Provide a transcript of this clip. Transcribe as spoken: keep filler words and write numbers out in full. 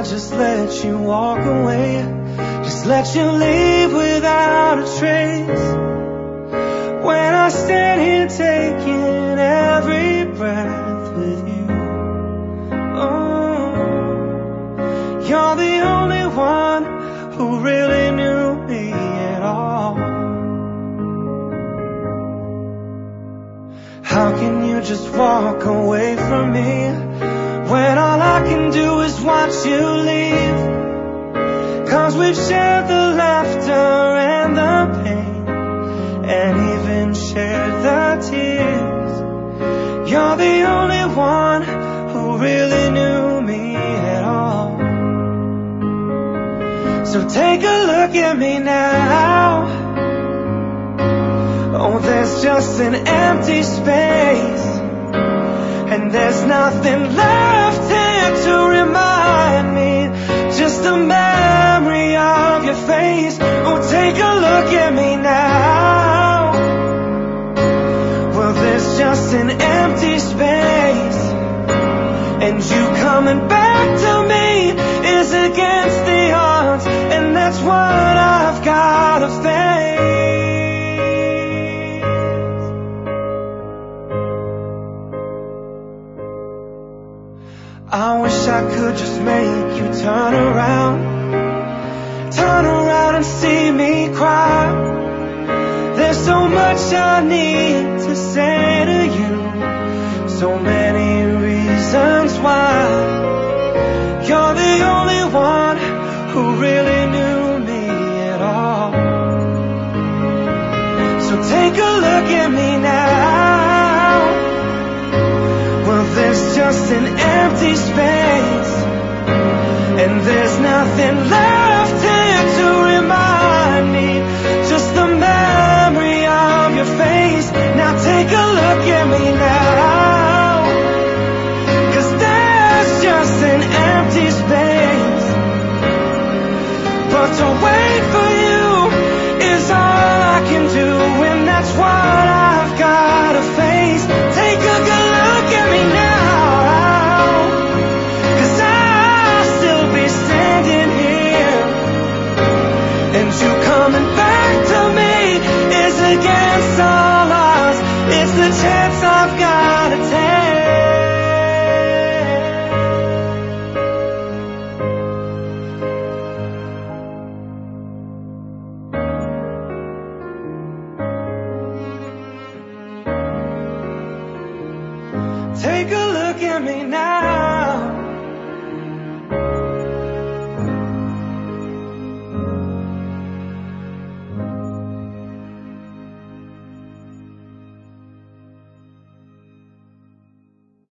just let you walk away, just let you leave without a trace. When I stand here taking every breath with you, oh, you're the only one who really knew me at all. How can you just walk away from me when all I can do is watch you leave? 'Cause we've shared the laughter and the pain, and even shared the tears. You're the only one who really knew me at all. So take a look at me now. Oh, there's just an empty space, and there's nothing left here to remind me, just a memory of your face. Oh, take a look at me now. Well, there's just an empty space, and you coming back to me is against the odds, and that's what I've gotta face. I wish I could just make you turn around, turn around and see me cry. There's so much I need to say to you, so many reasons why. You're the only one who really knew me at all. So take a look at me now. Well, there's just an empty space, and there's nothing left here to remind me, just the memory of your face. Now take a look at me now, 'cause there's just an empty space, but to wait for you is all I can do, and that's what I've gotta face. Take a good look at me now, 'cause I'll still be standing here, and you coming back to me is against all odds. It's the chance I've gotta take. Take a look at me now.